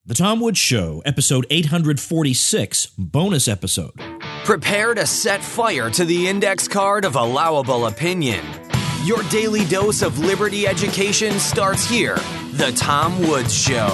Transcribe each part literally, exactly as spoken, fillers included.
The Tom Woods Show, episode eight forty-six, bonus episode. Prepare to set fire to the index card of allowable opinion. Your daily dose of liberty education starts here. The Tom Woods Show.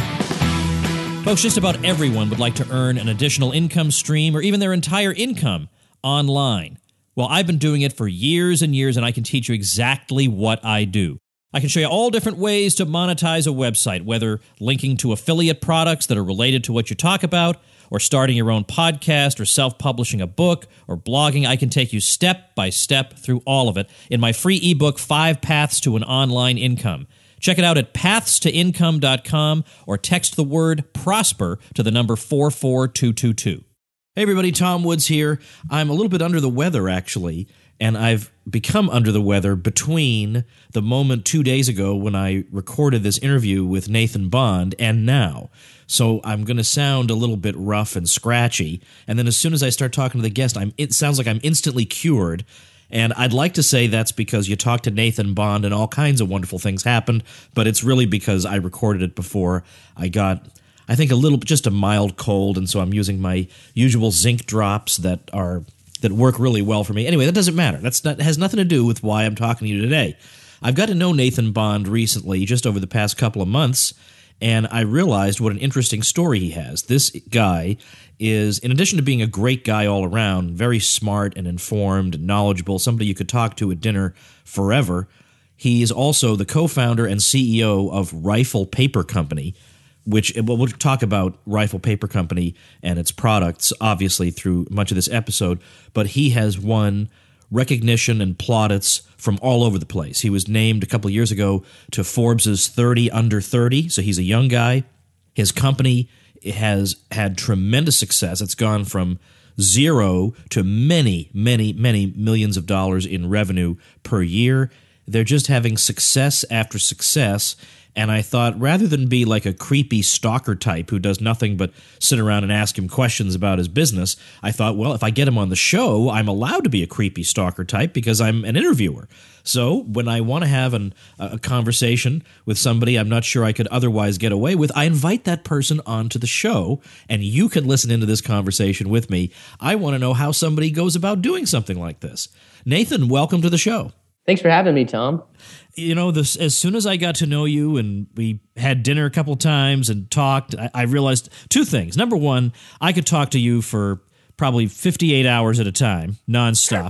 Folks, just about everyone would like to earn an additional income stream or even their entire income online. Well, I've been doing it for years and years, and I can teach you exactly what I do. I can show you all different ways to monetize a website, whether linking to affiliate products that are related to what you talk about, or starting your own podcast, or self-publishing a book, or blogging. I can take you step by step through all of it in my free ebook, Five Paths to an Online Income. Check it out at paths to income dot com or text the word PROSPER to the number four four two two two. Hey everybody, Tom Woods here. I'm a little bit under the weather, actually. And I've become under the weather between the moment two days ago when I recorded this interview with Nathan Bond and now. So I'm going to sound a little bit rough and scratchy. And then as soon as I start talking to the guest, I'm, it sounds like I'm instantly cured. And I'd like to say that's because you talked to Nathan Bond and all kinds of wonderful things happened. But it's really because I recorded it before I got, I think, a little, just a mild cold. And so I'm using my usual zinc drops that are... that work really well for me. Anyway, that doesn't matter. That's not has nothing to do with why I'm talking to you today. I've got to know Nathan Bond recently, just over the past couple of months, and I realized what an interesting story he has. This guy is, in addition to being a great guy all around, very smart and informed and knowledgeable, somebody you could talk to at dinner forever, he is also the co-founder and C E O of Rifle Paper Company, which well, we'll talk about Rifle Paper Company and its products, obviously, through much of this episode, but he has won recognition and plaudits from all over the place. He was named a couple of years ago to Forbes' thirty under thirty, so he's a young guy. His company has had tremendous success. It's gone from zero to many, many, many millions of dollars in revenue per year. They're just having success after success. And I thought, rather than be like a creepy stalker type who does nothing but sit around and ask him questions about his business, I thought, well, if I get him on the show, I'm allowed to be a creepy stalker type because I'm an interviewer. So when I want to have an, a conversation with somebody I'm not sure I could otherwise get away with, I invite that person onto the show, and you can listen into this conversation with me. I want to know how somebody goes about doing something like this. Nathan, welcome to the show. Thanks for having me, Tom. You know, this, as soon as I got to know you and we had dinner a couple times and talked, I, I realized two things. Number one, I could talk to you for probably fifty-eight hours at a time, nonstop.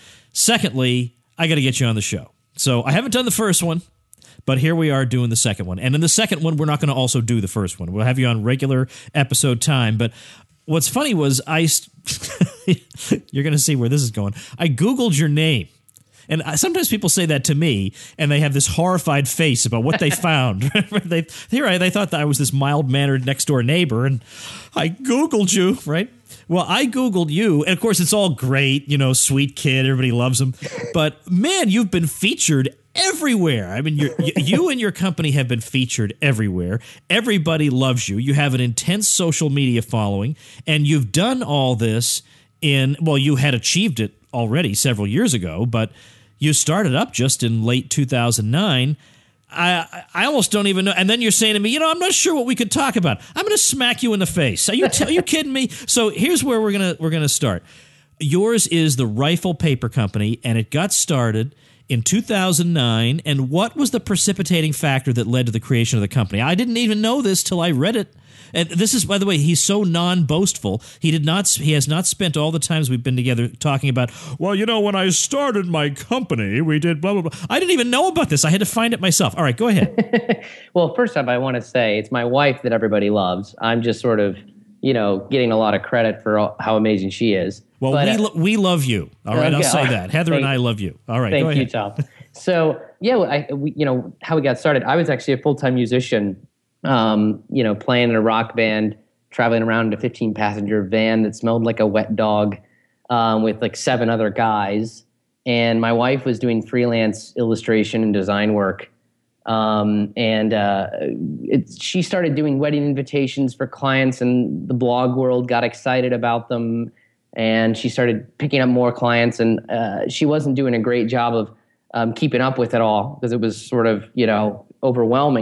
Secondly, I got to get you on the show. So I haven't done the first one, but here we are doing the second one. And in the second one, we're not going to also do the first one. We'll have you on regular episode time. But what's funny was I, you're going to see where this is going. I Googled your name. And sometimes people say that to me, and they have this horrified face about what they found. they, here I, they thought that I was this mild-mannered next-door neighbor, and I Googled you, right? Well, I Googled you, and of course it's all great, you know, sweet kid, everybody loves him. But, man, you've been featured everywhere. I mean, you're, you and your company have been featured everywhere. Everybody loves you. You have an intense social media following, and you've done all this in, well, you had achieved it already several years ago, but you started up just in late two thousand nine. I I almost don't even know. And then you're saying to me, you know, I'm not sure what we could talk about. I'm going to smack you in the face. Are you t- are you kidding me? So here's where we're gonna we're gonna start. Yours is the Rifle Paper Company, and it got started in two thousand nine. And what was the precipitating factor that led to the creation of the company? I didn't even know this till I read it. And this is, by the way, he's so non-boastful. He did not. He has not spent all the times we've been together talking about, well, you know, when I started my company, we did blah, blah, blah. I didn't even know about this. I had to find it myself. All right, go ahead. Well, first off, I want to say it's my wife that everybody loves. I'm just sort of, you know, getting a lot of credit for all, how amazing she is. Well, but, we uh, lo- we love you. All right, okay, I'll say all right. that. Heather Thank, and I love you. All right, thank go ahead. you, Tom. So, yeah, I, we, you know, how we got started, I was actually a full-time musician, um, you know, playing in a rock band, traveling around in a fifteen passenger van that smelled like a wet dog um, with like seven other guys. And my wife was doing freelance illustration and design work. Um, and uh, it, she started doing wedding invitations for clients, and the blog world got excited about them. And she started picking up more clients, and uh, she wasn't doing a great job of um, keeping up with it all because it was sort of, you know, overwhelming.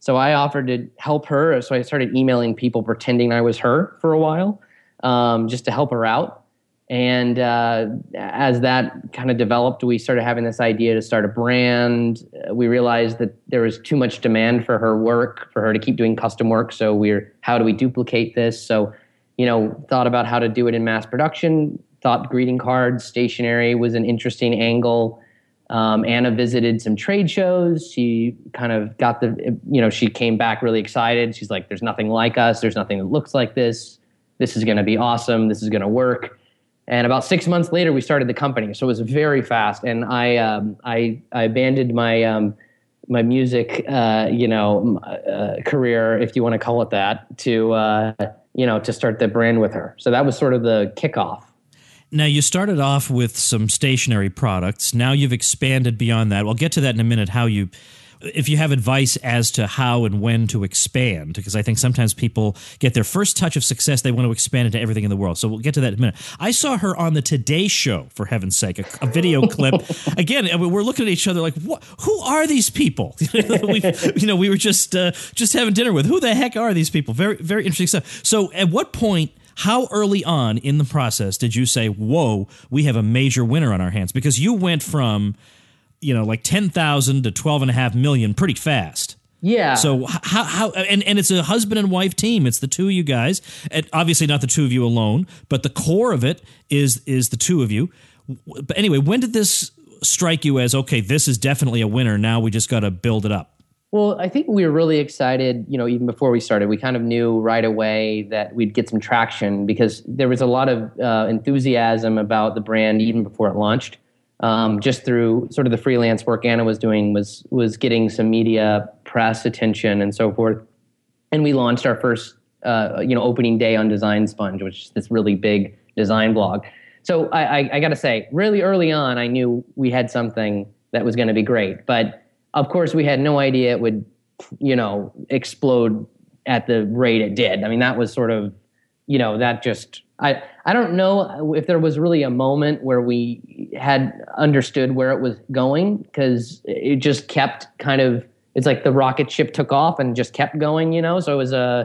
So I offered to help her. So I started emailing people pretending I was her for a while, um, just to help her out. And uh, as that kind of developed, we started having this idea to start a brand. Uh, we realized that there was too much demand for her work, for her to keep doing custom work. So we're, how do we duplicate this? So, you know, thought about how to do it in mass production, thought greeting cards, stationery was an interesting angle. Um, Anna visited some trade shows. She kind of got the, you know, she came back really excited. She's like, there's nothing like us. There's nothing that looks like this. This is going to be awesome. This is going to work. And about six months later, we started the company. So it was very fast. And I, um, I, I abandoned my, um, my music, uh, you know, uh, career, if you want to call it that, to, uh, you know, to start the brand with her. So that was sort of the kickoff. Now, you started off with some stationary products. Now you've expanded beyond that. We'll get to that in a minute, how you, if you have advice as to how and when to expand, because I think sometimes people get their first touch of success, they want to expand into everything in the world. So we'll get to that in a minute. I saw her on the Today Show, for heaven's sake, a, a video clip. Again, I mean, we're looking at each other like, what? Who are these people? We've, you know, we were just uh, just having dinner with. Who the heck are these people? Very, very interesting stuff. So at what point, how early on in the process did you say, whoa, we have a major winner on our hands? Because you went from, you know, like ten thousand to twelve and a half million pretty fast. Yeah. So how, how, and, and it's a husband and wife team. It's the two of you guys, and obviously not the two of you alone, but the core of it is, is the two of you. But anyway, when did this strike you as, okay, this is definitely a winner. Now we just got to build it up? Well, I think we were really excited, you know, even before we started. We kind of knew right away that we'd get some traction because there was a lot of uh, enthusiasm about the brand even before it launched. Um, just through sort of the freelance work Anna was doing was was getting some media press attention and so forth. And we launched our first, uh, you know, opening day on Design Sponge, which is this really big design blog. So I, I, I got to say, really early on, I knew we had something that was going to be great, but of course, we had no idea it would, you know, explode at the rate it did. I mean, that was sort of, you know, that just, I, I don't know if there was really a moment where we had understood where it was going because it just kept kind of, it's like the rocket ship took off and just kept going, you know? So it was a,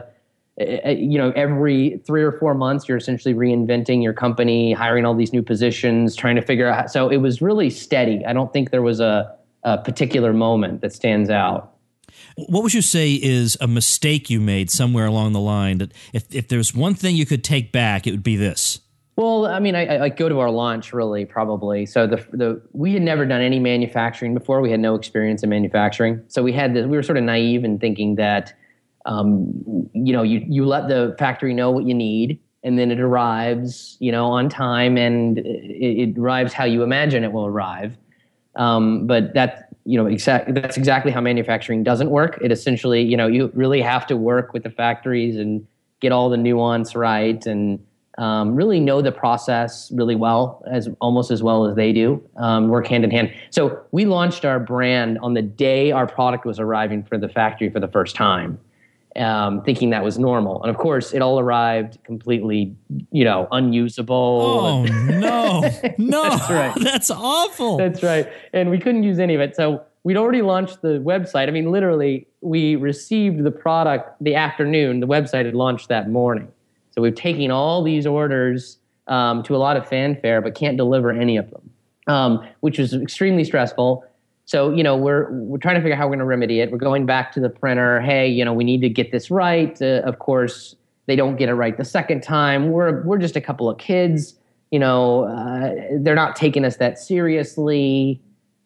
a you know, every three or four months, you're essentially reinventing your company, hiring all these new positions, trying to figure out. How, so it was really steady. I don't think there was a, a particular moment that stands out. What would you say is a mistake you made somewhere along the line that if, if there's one thing you could take back, it would be this? Well, I mean, I, I go to our launch really probably. So the the we had never done any manufacturing before. We had no experience in manufacturing. So we had this, we were sort of naive in thinking that, um, you know, you, you let the factory know what you need and then it arrives, you know, on time and it, it arrives how you imagine it will arrive. Um, but that, you know, exact, that's exactly how manufacturing doesn't work. It essentially, you know, you really have to work with the factories and get all the nuance right and um, really know the process really well, as almost as well as they do, um, work hand in hand. So we launched our brand on the day our product was arriving for the factory for the first time. Um, thinking that was normal. And of course, it all arrived completely, you know, unusable. Oh, no. No. That's right. That's awful. That's right. And we couldn't use any of it. So we'd already launched the website. I mean, literally, we received the product the afternoon. The website had launched that morning. So we've taken all these orders um, to a lot of fanfare, but can't deliver any of them, um, which was extremely stressful. So, you know, we're we're trying to figure out how we're going to remedy it. We're going back to the printer. Hey, you know, we need to get this right. Uh, of course, they don't get it right the second time. We're we're just a couple of kids. You know, uh, they're not taking us that seriously.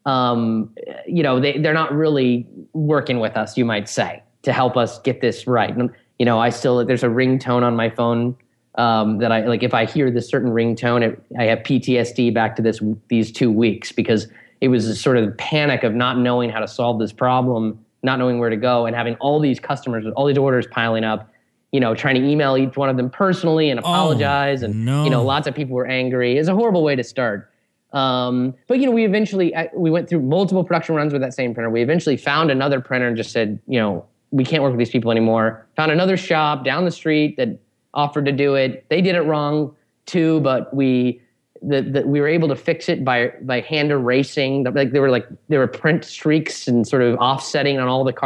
Um, you know, they they're not really working with us, you might say, to help us get this right. And, you know, I still there's a ringtone on my phone um, that I like. If I hear this certain ringtone, it, I have P T S D back to this these two weeks because it was a sort of panic of not knowing how to solve this problem, not knowing where to go, and having all these customers with all these orders piling up, you know, trying to email each one of them personally and apologize. Oh, and, no. you know, lots of people were angry. It's a horrible way to start. Um, but, you know, we eventually, we went through multiple production runs with that same printer. We eventually found another printer and just said, you know, we can't work with these people anymore. Found another shop down the street that offered to do it. They did it wrong too, but we... That that we were able to fix it by by hand erasing. Like there were like there were print streaks and sort of offsetting on all the cards.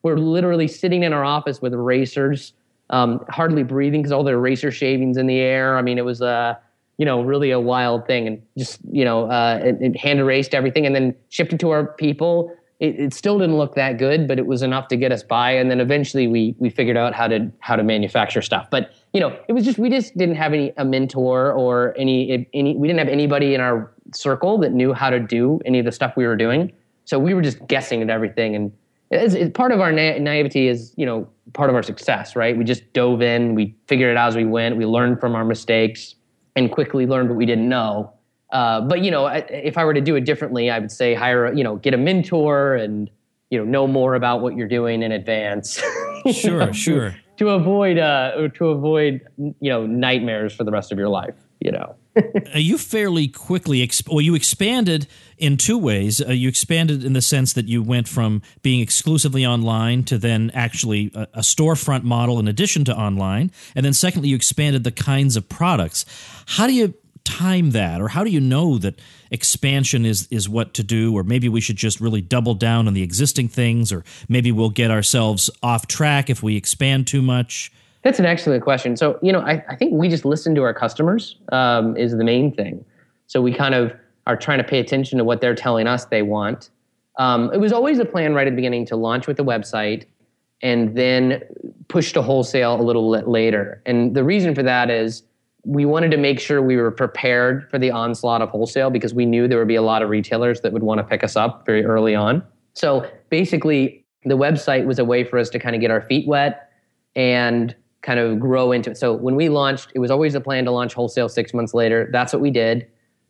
were literally sitting in our office with erasers, um, hardly breathing because all the eraser shavings in the air. I mean, it was uh, you know, really a wild thing, and just, you know, uh, it, it hand erased everything and then shipped it to our people. It, it still didn't look that good, but it was enough to get us by. And then eventually we we figured out how to how to manufacture stuff. But you know, it was just we just didn't have any a mentor or any any we didn't have anybody in our circle that knew how to do any of the stuff we were doing. So we were just guessing at everything. And it's, it's part of our na- naivety is, you know, part of our success, right? We just dove in, we figured it out as we went, we learned from our mistakes, and quickly learned what we didn't know. Uh, but, you know, if I were to do it differently, I would say hire, a, you know, get a mentor and, you know, know more about what you're doing in advance. Sure, know, sure. To, to avoid, uh, to avoid, you know, nightmares for the rest of your life, you know. uh, you fairly quickly, exp- well, you expanded in two ways. Uh, you expanded in the sense that you went from being exclusively online to then actually a, a storefront model in addition to online. And then secondly, you expanded the kinds of products. How do you time that, or how do you know that expansion is is what to do, or maybe we should just really double down on the existing things, or maybe we'll get ourselves off track if we expand too much? That's an excellent question. So, you know, I, I think we just listen to our customers um, is the main thing. So we kind of are trying to pay attention to what they're telling us they want. Um, it was always a plan right at the beginning to launch with the website and then push to wholesale a little bit later. And the reason for that is we wanted to make sure we were prepared for the onslaught of wholesale because we knew there would be a lot of retailers that would want to pick us up very early on. So basically, the website was a way for us to kind of get our feet wet and kind of grow into it. So when we launched, it was always a plan to launch wholesale six months later. That's what we did.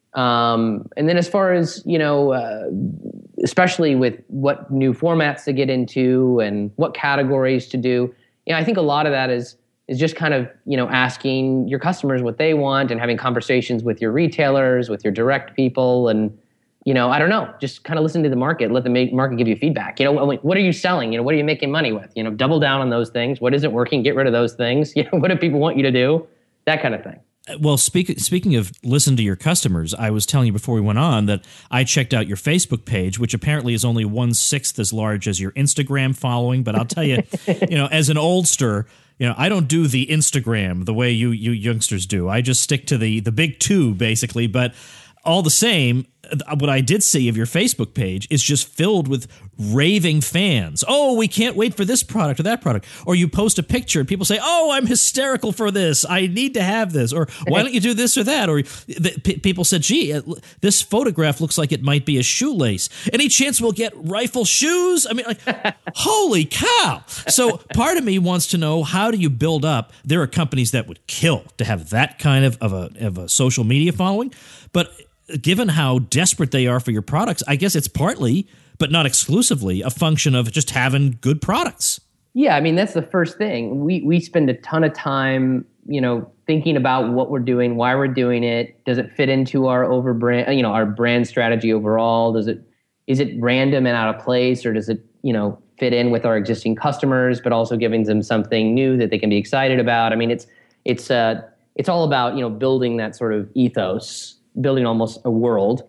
Um, and then as far as, you know, uh, especially with what new formats to get into and what categories to do, you know, I think a lot of that is is just kind of, you know, asking your customers what they want and having conversations with your retailers, with your direct people. And, you know, I don't know, just kind of listen to the market, let the market give you feedback. You know, what are you selling? You know, what are you making money with? You know, double down on those things. What isn't working? Get rid of those things. You know, what do people want you to do? That kind of thing. Well, speak, speaking of listen to your customers, I was telling you before we went on that I checked out your Facebook page, which apparently is only one-sixth as large as your Instagram following. But I'll tell you, you know, as an oldster, you know, I don't do the Instagram the way you you youngsters do. I just stick to the the big two, basically. But all the same, what I did see of your Facebook page is just filled with raving fans. Oh, we can't wait for this product or that product. Or you post a picture and people say, oh, I'm hysterical for this. I need to have this. Or why don't you do this or that? Or the, p- people said, gee, this photograph looks like it might be a shoelace. Any chance we'll get rifle shoes? I mean, like, holy cow. So part of me wants to know, how do you build up? There are companies that would kill to have that kind of, of, a, of a social media following. But given how desperate they are for your products, I guess it's partly, but not exclusively, a function of just having good products. Yeah, I mean, that's the first thing. We we spend a ton of time, you know, thinking about what we're doing, why we're doing it. Does it fit into our over brand, you know, our brand strategy overall? Does it is it random and out of place, or does it, you know, fit in with our existing customers, but also giving them something new that they can be excited about? I mean, it's it's uh it's all about, you know, building that sort of ethos, building almost a world.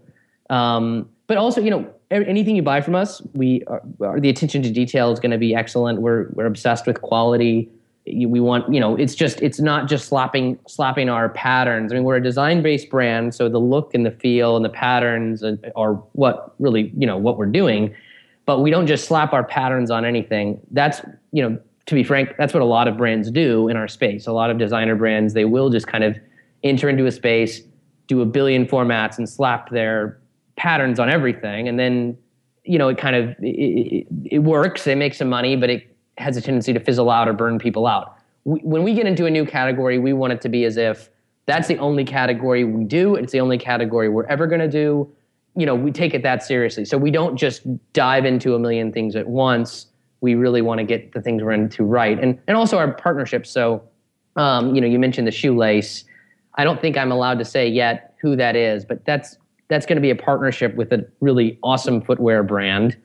Um, but also, you know, anything you buy from us, we are, are the attention to detail is going to be excellent. We're we're obsessed with quality. We want, you know, it's just it's not just slapping slapping our patterns. I mean, we're a design-based brand, so the look and the feel and the patterns are what really, you know, what we're doing. But we don't just slap our patterns on anything. That's, you know, to be frank, that's what a lot of brands do in our space. A lot of designer brands, they will just kind of enter into a space, do a billion formats and slap their patterns on everything. And then, you know, it kind of, it, it works, they make some money, but it has a tendency to fizzle out or burn people out. We, when we get into a new category, we want it to be as if that's the only category we do. It's the only category we're ever going to do. You know, we take it that seriously. So we don't just dive into a million things at once. We really want to get the things we're into right. And, and also our partnerships. So, um, you know, you mentioned the shoelace. I don't think I'm allowed to say yet who that is, but that's that's going to be a partnership with a really awesome footwear brand.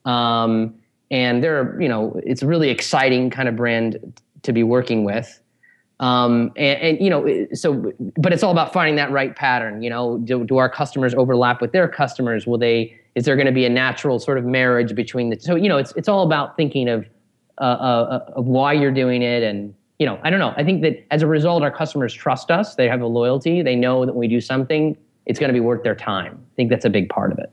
Um, and they're, you know, it's a really exciting kind of brand to be working with. Um, and, and, you know, so, but it's all about finding that right pattern. You know, do, do our customers overlap with their customers? Will they, is there going to be a natural sort of marriage between the, so, you know, it's, it's all about thinking of uh, uh, of why you're doing it. And, you know, I don't know. I think that as a result, our customers trust us. They have a loyalty. They know that when we do something, it's going to be worth their time. I think that's a big part of it.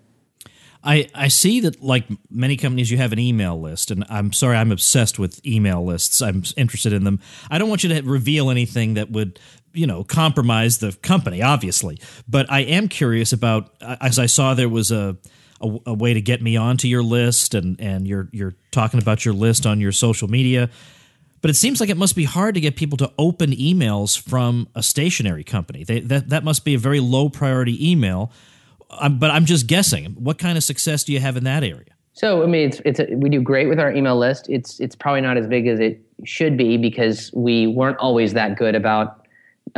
I, I see that, like many companies, you have an email list, and I'm sorry, I'm obsessed with email lists. I'm interested in them. I don't want you to reveal anything that would, you know, compromise the company, obviously. But I am curious about, as I saw there was a a, a way to get me onto your list, and, and you're you're talking about your list on your social media. But it seems like it must be hard to get people to open emails from a stationary company. They, that that must be a very low priority email. Um, but I'm just guessing. What kind of success do you have in that area? So, I mean, it's it's a, we do great with our email list. It's it's probably not as big as it should be because we weren't always that good about,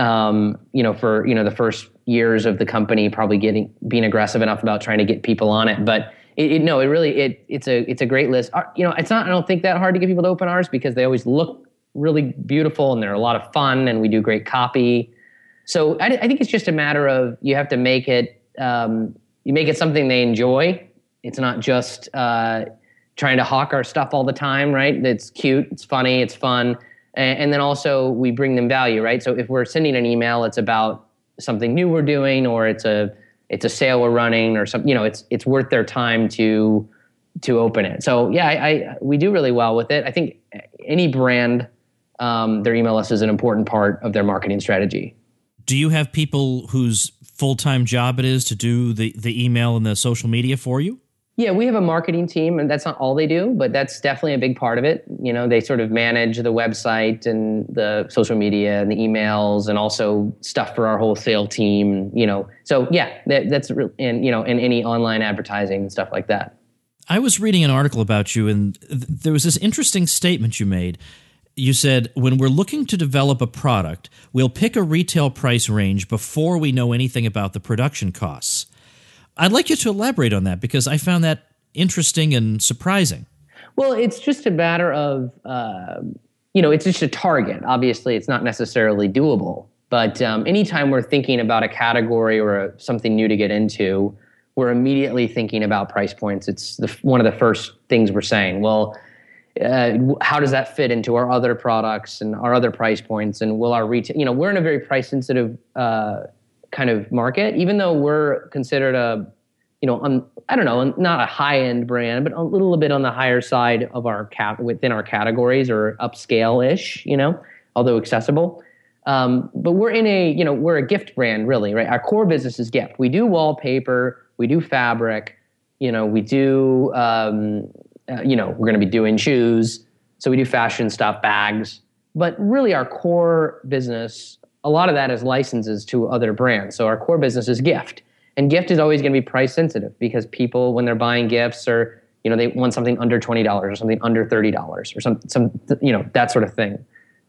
um, you know, for you know the first years of the company, probably getting being aggressive enough about trying to get people on it. But it, it, no, it really it it's a it's a great list. Our, you know, it's not. I don't think that hard to get people to open ours because they always look really beautiful and they're a lot of fun, and we do great copy. So I, I think it's just a matter of you have to make it. Um, you make it something they enjoy. It's not just uh, trying to hawk our stuff all the time, right? It's cute, it's funny, it's fun. And, and then also we bring them value, right? So if we're sending an email, it's about something new we're doing, or it's a it's a sale we're running, or something. You know, it's it's worth their time to to open it. So yeah, I, I we do really well with it. I think any brand, um, their email list is an important part of their marketing strategy. Do you have people whose full-time job it is to do the, the email and the social media for you? Yeah, we have a marketing team, and that's not all they do, but that's definitely a big part of it. You know, they sort of manage the website and the social media and the emails, and also stuff for our wholesale team. You know, so yeah, that, that's real, and you know, and any online advertising and stuff like that. I was reading an article about you, and th- there was this interesting statement you made. You said, when we're looking to develop a product, we'll pick a retail price range before we know anything about the production costs. I'd like you to elaborate on that because I found that interesting and surprising. Well, it's just a matter of, uh, you know, it's just a target. Obviously, it's not necessarily doable. But um, anytime we're thinking about a category or a, something new to get into, we're immediately thinking about price points. It's the, one of the first things we're saying. Well, Uh, how does that fit into our other products and our other price points? And will our retail, you know, we're in a very price sensitive uh, kind of market, even though we're considered a, you know, um, I don't know, not a high end brand, but a little bit on the higher side of our cap within our categories, or upscale ish, you know, although accessible. Um, but we're in a, you know, we're a gift brand really, right? Our core business is gift. We do wallpaper, we do fabric, you know, we do, um, Uh, you know, we're going to be doing shoes. So we do fashion stuff, bags. But really our core business, a lot of that is licenses to other brands. So our core business is gift. And gift is always going to be price sensitive because people, when they're buying gifts, or, you know, they want something under twenty dollars or something under thirty dollars or some, some you know, that sort of thing.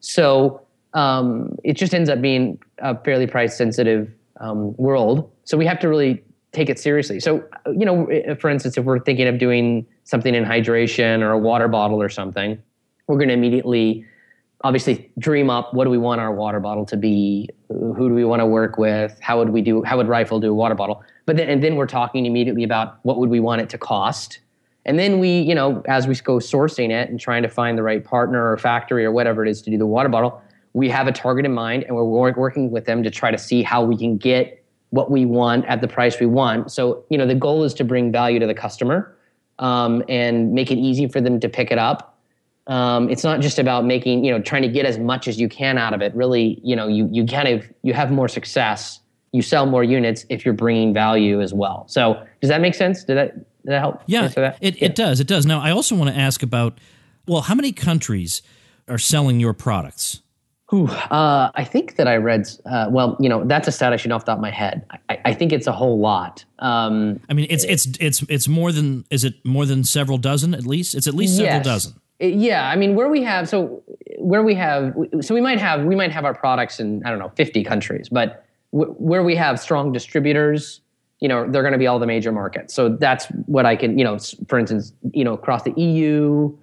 So um, it just ends up being a fairly price sensitive um, world. So we have to really take it seriously. So, you know, for instance, if we're thinking of doing something in hydration or a water bottle or something, we're going to immediately, obviously, dream up what do we want our water bottle to be, who do we want to work with, how would we do, how would Rifle do a water bottle? But then, and then we're talking immediately about what would we want it to cost. And then we, you know, as we go sourcing it and trying to find the right partner or factory or whatever it is to do the water bottle, we have a target in mind, and we're working with them to try to see how we can get what we want at the price we want. So, you know, the goal is to bring value to the customer um, and make it easy for them to pick it up. Um, it's not just about making, you know, trying to get as much as you can out of it. Really, you know, you you kind of, you have more success, you sell more units if you're bringing value as well. So does that make sense? Did that, did that help? Yeah, that? It, yeah, it does. It does. Now, I also want to ask about, well, how many countries are selling your products? Ooh, uh, I think that I read, uh, well, you know, that's a stat I should know off the top of my head. I, I think it's a whole lot. Um, I mean, it's it's it's it's more than, is it more than several dozen at least? It's at least several yes. dozen. Yeah, I mean, where we have, so where we have, so we might have, we might have our products in, I don't know, fifty countries, but w- where we have strong distributors, you know, they're going to be all the major markets. So that's what I can, you know, for instance, you know, across the E U,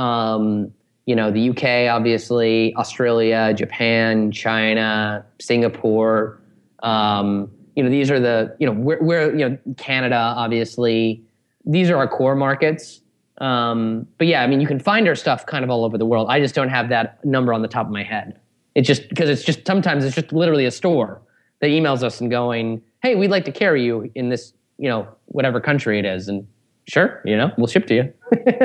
um, you know, the U K, obviously, Australia, Japan, China, Singapore. Um, you know, these are the, you know, we're, we're, you know, Canada, obviously. These are our core markets. Um, but yeah, I mean, you can find our stuff kind of all over the world. I just don't have that number on the top of my head. It's just because it's just sometimes it's just literally a store that emails us and going, "Hey, we'd like to carry you in this, you know, whatever country it is," and sure, you know, we'll ship to you.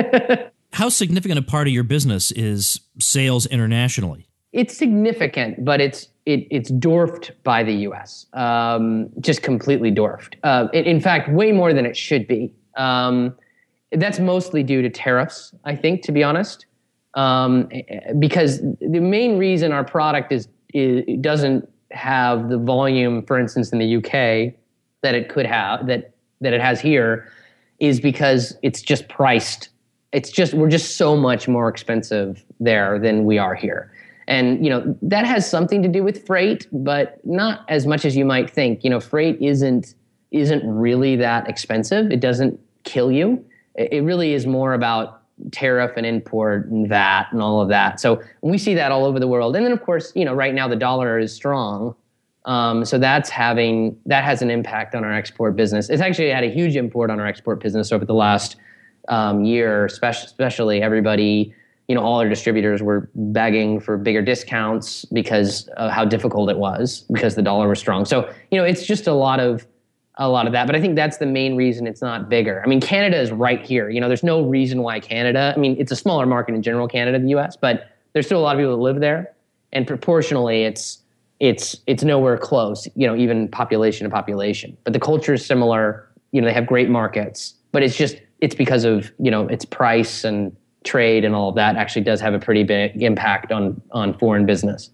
How significant a part of your business is sales internationally? It's significant, but it's it, it's dwarfed by the U S. Um, just completely dwarfed. Uh, in, in fact, way more than it should be. Um, that's mostly due to tariffs, I think, to be honest, um, because the main reason our product is, is it doesn't have the volume, for instance, in the U K that it could have that that it has here, is because it's just priced. It's just we're just so much more expensive there than we are here. And, you know, that has something to do with freight, but not as much as you might think. You know, freight isn't isn't really that expensive. It doesn't kill you. It really is more about tariff and import and V A T and all of that. So we see that all over the world. And then, of course, you know, right now the dollar is strong. Um, so that's having that has an impact on our export business. It's actually had a huge import on our export business over the last um, year, especially, especially everybody. You know, all our distributors were begging for bigger discounts because of how difficult it was because the dollar was strong. So, you know, it's just a lot of a lot of that. But I think that's the main reason it's not bigger. I mean, Canada is right here. You know, there's no reason why Canada. I mean, it's a smaller market in general, Canada, the U S, but there's still a lot of people that live there, and proportionally, it's it's it's nowhere close. You know, even population to population. But the culture is similar. You know, they have great markets, but it's just it's because of you know its price and trade and all of that actually does have a pretty big impact on on foreign business.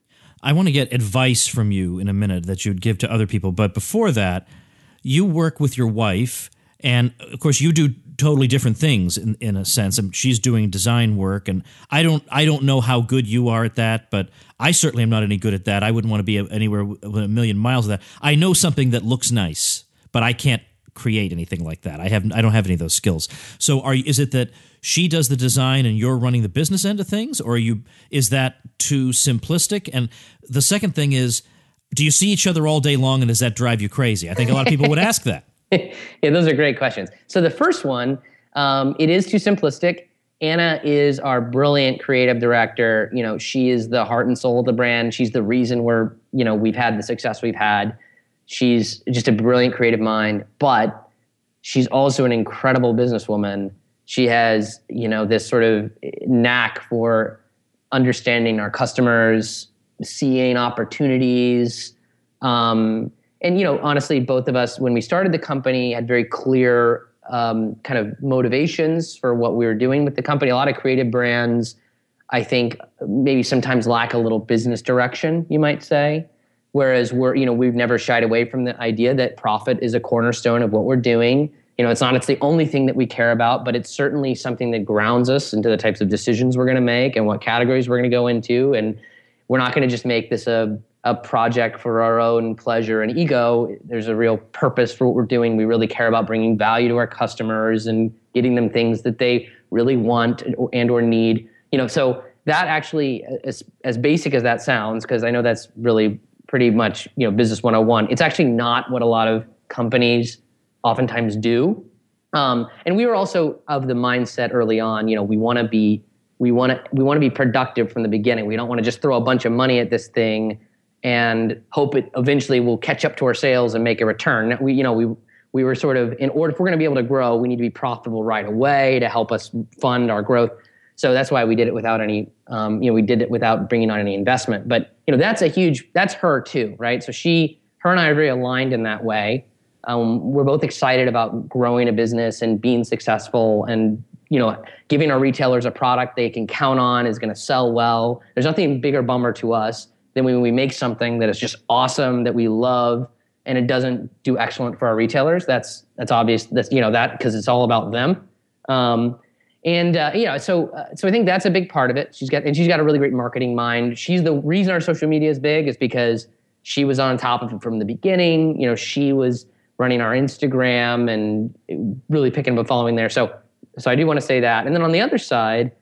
I want to get advice from you in a minute that you'd give to other people. But before that, you work with your wife, and of course you do totally different things in, in a sense. I mean, she's doing design work, and I don't I don't know how good you are at that, but I certainly am not any good at that. I wouldn't want to be anywhere within a million miles of that. I know something that looks nice, but I can't create anything like that. I have I don't have any of those skills. So are is it that she does the design and you're running the business end of things, or are you is that too simplistic? And the second thing is, do you see each other all day long, and does that drive you crazy? I think a lot of people would ask that. Yeah, those are great questions. So the first one, um, it is too simplistic. Anna is our brilliant creative director. You know, she is the heart and soul of the brand. She's the reason we're, you know, we've had the success we've had. She's just a brilliant creative mind, but she's also an incredible businesswoman. She has, you know, this sort of knack for understanding our customers, seeing opportunities. Um, and, you know, honestly, both of us, when we started the company, had very clear um, kind of motivations for what we were doing with the company. A lot of creative brands, I think, maybe sometimes lack a little business direction, you might say. Whereas we're, you know, we've never shied away from the idea that profit is a cornerstone of what we're doing. You know, it's not, it's the only thing that we care about, but it's certainly something that grounds us into the types of decisions we're going to make and what categories we're going to go into. And we're not going to just make this a, a project for our own pleasure and ego. There's a real purpose for what we're doing. We really care about bringing value to our customers and getting them things that they really want and or need. You know, so that actually, as, as basic as that sounds, because I know that's really pretty much, you know, business one oh one. It's actually not what a lot of companies oftentimes do. Um, and we were also of the mindset early on, you know, we want to be, we want to, we want to be productive from the beginning. We don't want to just throw a bunch of money at this thing and hope it eventually will catch up to our sales and make a return. We, you know, we, we were sort of, in order, if we're going to be able to grow, we need to be profitable right away to help us fund our growth. So that's why we did it without any, um, you know, we did it without bringing on any investment. But, you know, that's a huge, that's her too, right? So she, her and I are very aligned in that way. Um, we're both excited about growing a business and being successful and, you know, giving our retailers a product they can count on is going to sell well. There's nothing bigger bummer to us than when we make something that is just awesome, that we love, and it doesn't do excellent for our retailers. That's, that's obvious. That's, you know, that because it's all about them. Um, And, uh, you know, so, uh, so I think that's a big part of it. She's got, and she's got a really great marketing mind. She's the reason our social media is big is because she was on top of it from the beginning. You know, she was running our Instagram and really picking up a following there. So, so I do want to say that. And then on the other side,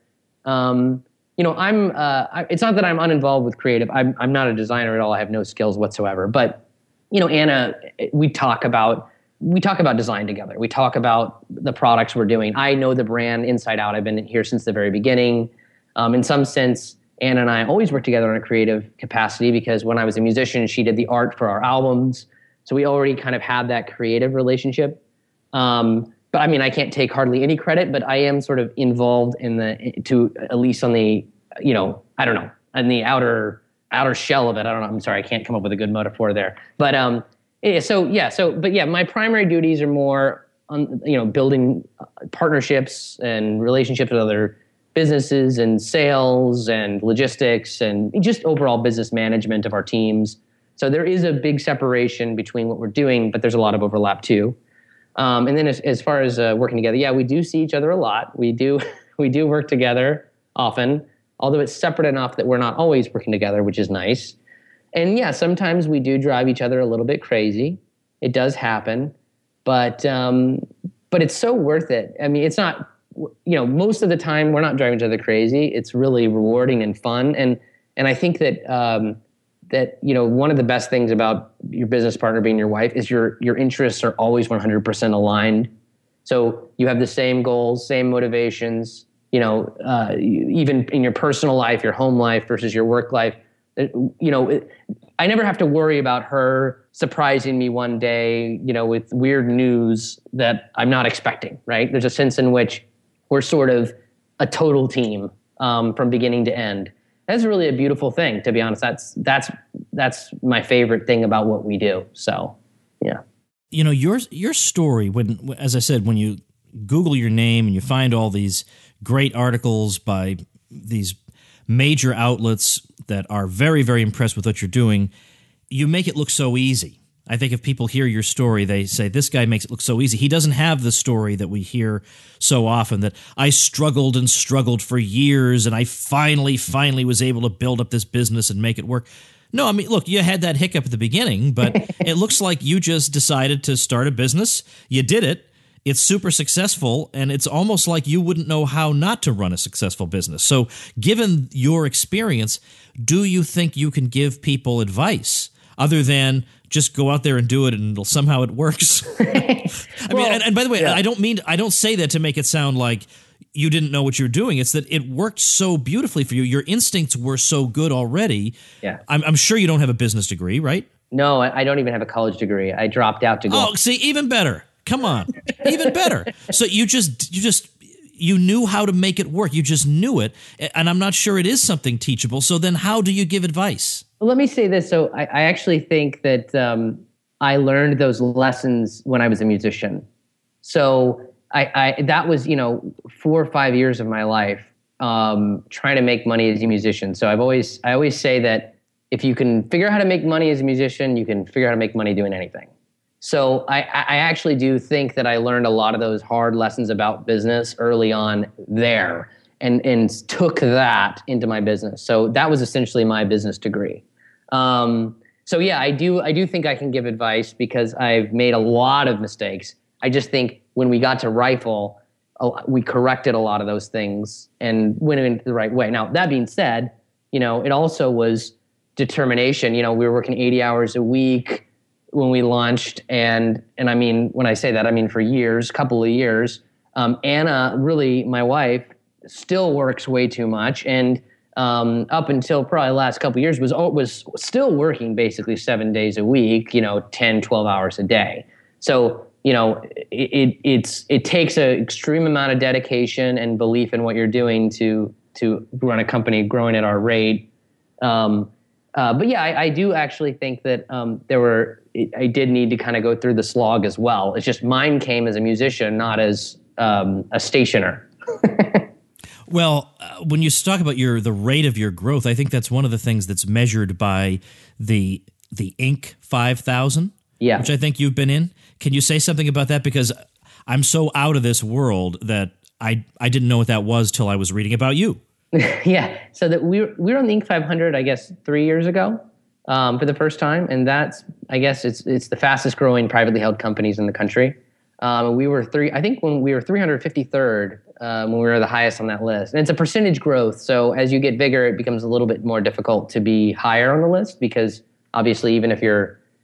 um, you know, I'm, uh, I, it's not that I'm uninvolved with creative. I'm, I'm not a designer at all. I have no skills whatsoever. But, you know, Anna, we talk about we talk about design together. We talk about the products we're doing. I know the brand inside out. I've been here since the very beginning. Um, in some sense, Anna and I always worked together in a creative capacity because when I was a musician, she did the art for our albums. So we already kind of had that creative relationship. Um, but I mean, I can't take hardly any credit, but I am sort of involved in the, to at least on the, you know, I don't know, on the outer outer shell of it. I don't know. I'm sorry, I can't come up with a good metaphor there. But um, yeah, so yeah, so but yeah, my primary duties are more on, you know, building partnerships and relationships with other businesses and sales and logistics and just overall business management of our teams. So there is a big separation between what we're doing, but there's a lot of overlap too. Um, and then as, as far as uh, working together, yeah, we do see each other a lot. We do we do work together often, although it's separate enough that we're not always working together, which is nice. And yeah, sometimes we do drive each other a little bit crazy. It does happen, but um, but it's so worth it. I mean, it's not, you know, most of the time we're not driving each other crazy. It's really rewarding and fun. And and I think that um, that, you know, one of the best things about your business partner being your wife is your your interests are always one hundred percent aligned. So you have the same goals, same motivations, you know, uh, even in your personal life, your home life versus your work life. You know, it, I never have to worry about her surprising me one day, you know, with weird news that I'm not expecting, right? There's a sense in which we're sort of a total team um, from beginning to end. That's really a beautiful thing, to be honest. That's that's that's my favorite thing about what we do. So, yeah. You know, your your story, when, as I said, when you Google your name and you find all these great articles by these major outlets that are very, very impressed with what you're doing, you make it look so easy. I think if people hear your story, they say, this guy makes it look so easy. He doesn't have the story that we hear so often, that I struggled and struggled for years and I finally, finally was able to build up this business and make it work. No, I mean, look, you had that hiccup at the beginning, but it looks like you just decided to start a business. You did it. It's super successful, and it's almost like you wouldn't know how not to run a successful business. So given your experience, do you think you can give people advice other than just go out there and do it and it'll, somehow it works? I well, mean, and, and by the way, yeah. I don't mean, I don't say that to make it sound like you didn't know what you were doing. It's that it worked so beautifully for you. Your instincts were so good already. Yeah. I'm, I'm sure you don't have a business degree, right? No, I don't even have a college degree. I dropped out to go. Oh, see, even better. Come on, even better. So you just, you just, you knew how to make it work. You just knew it. And I'm not sure it is something teachable. So then how do you give advice? Well, let me say this. So I, I actually think that um, I learned those lessons when I was a musician. So I, I that was, you know, four or five years of my life um, trying to make money as a musician. So I've always, I always say that if you can figure out how to make money as a musician, you can figure out how to make money doing anything. So I, I actually do think that I learned a lot of those hard lessons about business early on there and, and took that into my business. So that was essentially my business degree. Um, so yeah, I do I do think I can give advice because I've made a lot of mistakes. I just think when we got to Rifle, we corrected a lot of those things and went in the right way. Now, that being said, you know, it also was determination. You know, we were working eighty hours a week when we launched, and and I mean, when I say that, I mean for years, couple of years. Um, Anna, really, my wife, still works way too much, and um, up until probably the last couple of years was was still working basically seven days a week, you know, ten, twelve hours a day. So, you know, it, it it's it takes an extreme amount of dedication and belief in what you're doing to to run a company growing at our rate. Um, Uh, but yeah, I, I do actually think that um, there were, I did need to kind of go through the slog as well. It's just mine came as a musician, not as um, a stationer. Well, uh, when you talk about your the rate of your growth, I think that's one of the things that's measured by the the Inc five thousand, yeah. which I think you've been in. Can you say something about that? Because I'm so out of this world that I I didn't know what that was till I was reading about you. Yeah, so that we were, we were on the Inc five hundred, I guess, three years ago um, for the first time, and that's, I guess, it's it's the fastest growing privately held companies in the country. Um, we were three, I think, when we were three hundred fifty-third um, when we were the highest on that list, and it's a percentage growth. So as you get bigger, it becomes a little bit more difficult to be higher on the list because obviously, even if you're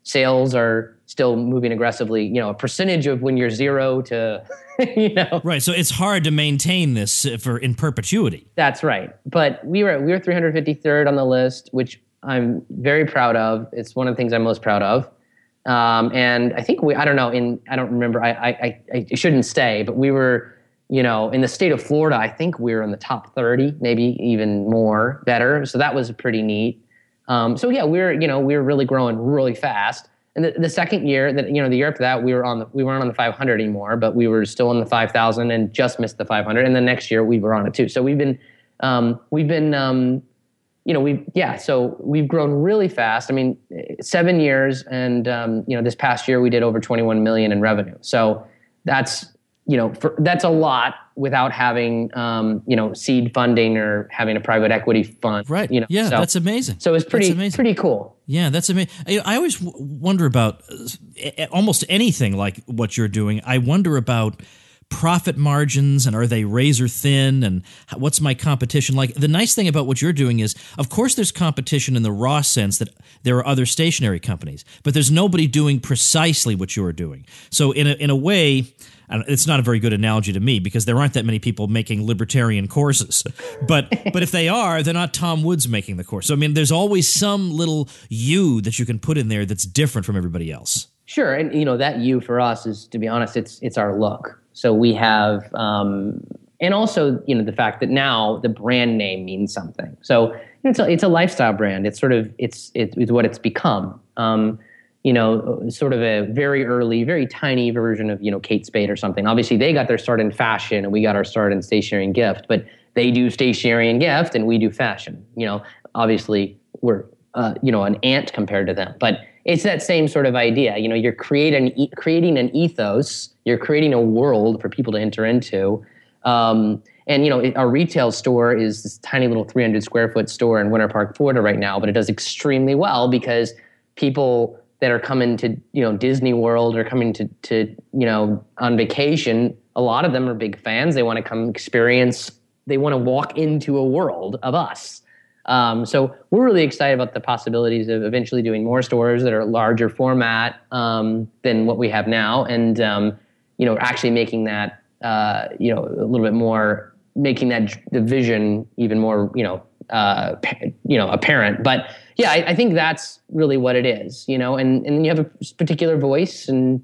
sales are still moving aggressively, you know, a percentage of when you're zero to, you know. Right. So it's hard to maintain this for in perpetuity. That's right. But we were we were three hundred fifty-third on the list, which I'm very proud of. It's one of the things I'm most proud of. Um, and I think we, I don't know, in, I don't remember, I, I, I shouldn't say, but we were, you know, in the state of Florida, I think we were in the top thirty, maybe even more better. So that was pretty neat. Um, so yeah, we were, you know, we were really growing really fast. And the, the second year that, you know, the year after that, we were on the, we weren't on the five hundred anymore, but we were still on the five thousand and just missed the five hundred. And the next year we were on it too. So we've been, um, we've been, um, you know, we've, yeah, so we've grown really fast. I mean, seven years and, um, you know, this past year we did over twenty-one million in revenue. So that's, you know, for, that's a lot without having, um, you know, seed funding or having a private equity fund. Right. You know, yeah, so, that's amazing. So it's pretty, pretty cool. Yeah, that's amazing. I, I always w- wonder about uh, almost anything like what you're doing. I wonder about profit margins and are they razor thin and what's my competition like? The nice thing about what you're doing is, of course, there's competition in the raw sense that there are other stationery companies, but there's nobody doing precisely what you're doing. So in a, in a way, it's not a very good analogy to me because there aren't that many people making libertarian courses. But but if they are, they're not Tom Woods making the course. So, I mean, there's always some little you that you can put in there that's different from everybody else. Sure. And, you know, that you for us is, to be honest, it's it's our look. So we have, um, and also, you know, the fact that now the brand name means something. So it's a, it's a lifestyle brand. It's sort of, it's, it's what it's become. Um, you know, sort of a very early, very tiny version of, you know, Kate Spade or something. Obviously, they got their start in fashion and we got our start in stationery and gift, but they do stationery and gift and we do fashion. You know, obviously we're, uh, you know, an ant compared to them, but it's that same sort of idea. You know, you're creating, e- creating an ethos, you're creating a world for people to enter into. Um, and, you know, it, our retail store is this tiny little three hundred square foot store in Winter Park, Florida right now, but it does extremely well because people that are coming to, you know, Disney World or coming to, to, you know, on vacation, a lot of them are big fans. They want to come experience, they want to walk into a world of us. Um, so we're really excited about the possibilities of eventually doing more stores that are larger format um, than what we have now. And, um, you know, actually making that, uh, you know, a little bit more, making that the vision even more, you know, uh, you know, apparent. But yeah, I, I think that's really what it is, you know, and, and you have a particular voice and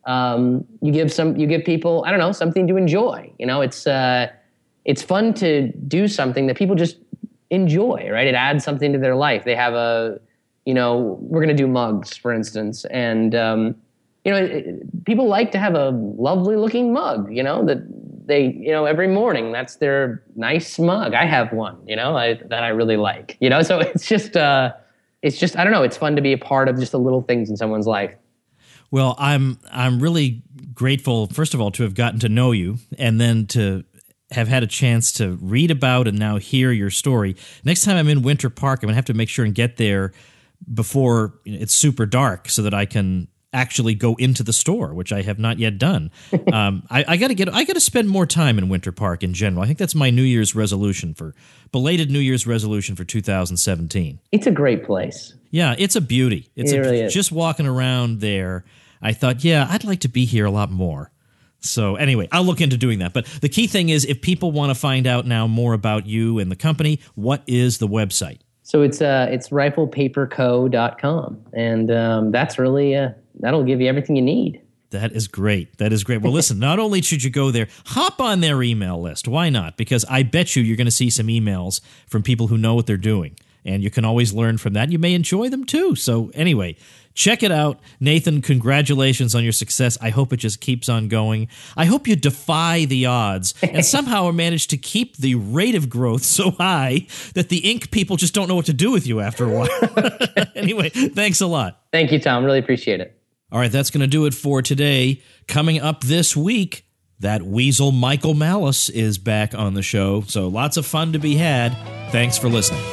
um, you give some, you give people, I don't know, something to enjoy. You know, it's, uh, it's fun to do something that people just enjoy, right? It adds something to their life. They have a, you know, we're going to do mugs, for instance. And, um, you know, it, people like to have a lovely looking mug, you know, that they, you know, every morning, that's their nice mug. I have one, you know, I, that I really like, you know, so it's just, uh, it's just, I don't know, it's fun to be a part of just the little things in someone's life. Well, I'm, I'm really grateful, first of all, to have gotten to know you and then to have had a chance to read about and now hear your story. Next time I'm in Winter Park, I'm going to have to make sure and get there before it's super dark so that I can actually go into the store, which I have not yet done. um, I, I got to get, I got to spend more time in Winter Park in general. I think that's my New Year's resolution for belated New Year's resolution for two thousand seventeen. It's a great place. Yeah, it's a beauty. It's it a, really is. Just walking around there, I thought, yeah, I'd like to be here a lot more. So anyway, I'll look into doing that. But the key thing is, if people want to find out now more about you and the company, what is the website? So it's uh, it's rifle paper co dot com, and um, that's really uh, that'll give you everything you need. That is great. That is great. Well, listen, not only should you go there, hop on their email list. Why not? Because I bet you you're going to see some emails from people who know what they're doing, and you can always learn from that. You may enjoy them too. So anyway, check it out. Nathan, congratulations on your success. I hope it just keeps on going. I hope you defy the odds and somehow manage to keep the rate of growth so high that the ink people just don't know what to do with you after a while. Anyway, thanks a lot. Thank you, Tom. Really appreciate it. All right, that's going to do it for today. Coming up this week, that weasel Michael Malice is back on the show, so lots of fun to be had. Thanks for listening.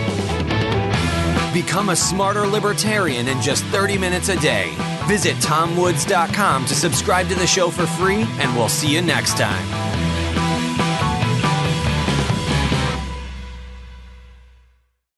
Become a smarter libertarian in just thirty minutes a day. Visit tom woods dot com to subscribe to the show for free, and we'll see you next time.